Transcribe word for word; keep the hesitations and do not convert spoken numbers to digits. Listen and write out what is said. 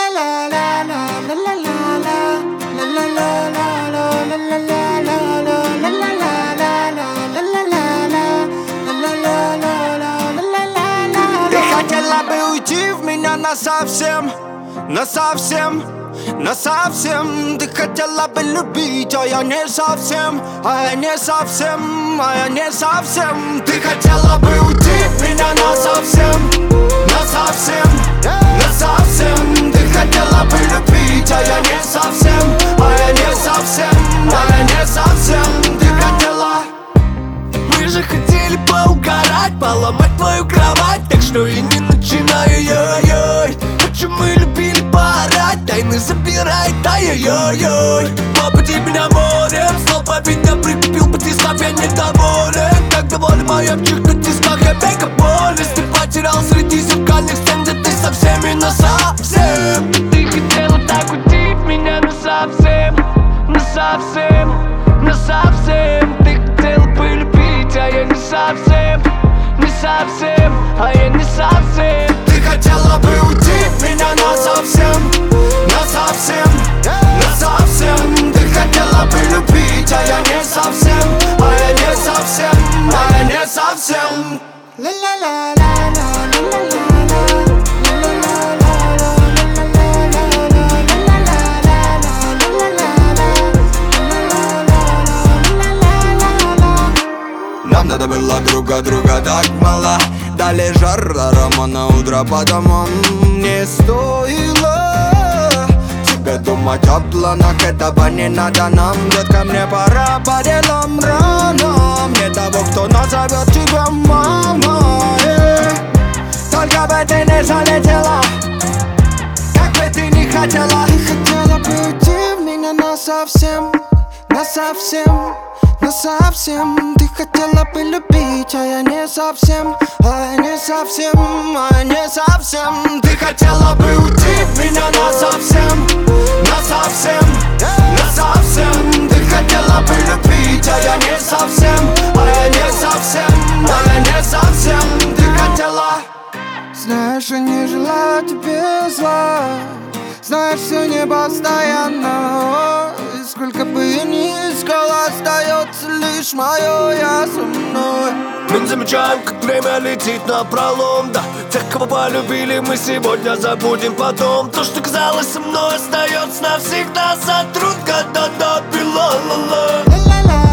хотела бы уйти в меня насовсем, насовсем, насовсем. Ты хотела бы любить, а я не совсем, а я не совсем, а я не совсем. Ты хотела бы уйти в меня насовсем, насовсем, насовсем. Ты хотела бы любить, а я не совсем, а я не совсем, а я не совсем. Ты хотела. Мы же хотели поугарать, поломать твою кровать, так что и не начинай, ой-ой. Ночью мы любили поорать, тайны забирай, ай-ой-ой. По пути меня морем, снова побить я прикупил потискав, я недоволен. Как доволен моя птичка в тисках, я века болен. Ты потерял среди зеркальных стен, где ты со всеми насовсем. Ты хотела так уйти в меня насовсем, насовсем, насовсем. Ты хотела полюбить, а я не совсем, не совсем, а я не совсем. Ты хотела бы уйти в меня насовсем, насовсем, насовсем. Ты хотела бы любить, а я не совсем, а я не совсем, а я не совсем. Нам надо было друга друга так мало. Дали жар, арома на утро по домам. Не стоило тебе думать о планах, этого не надо нам. Детка, мне пора по делам рано. Мне того, кто назовет тебя мамой. Только бы ты не залетела, как бы ты не хотела. Ты хотела бы уйти в меня насовсем, насовсем, насовсем. Ты хотела бы любить, а я не совсем, а я не совсем, а я не совсем. Ты хотела бы уйти в меня насовсем, насовсем, насовсем. Ты хотела бы любить, а я не совсем, а я не совсем, а я не совсем. Ты хотела. Знаешь, я не желаю тебе зла. Знаешь, все не постоянно. И сколько бы я ни искал, остается лишь мое я со мной. Мы не замечаем, как время летит напролом, да. Тех, кого полюбили, мы сегодня забудем потом. То, что казалось со мной, остается навсегда. Сотрут года до пила-ла-ла.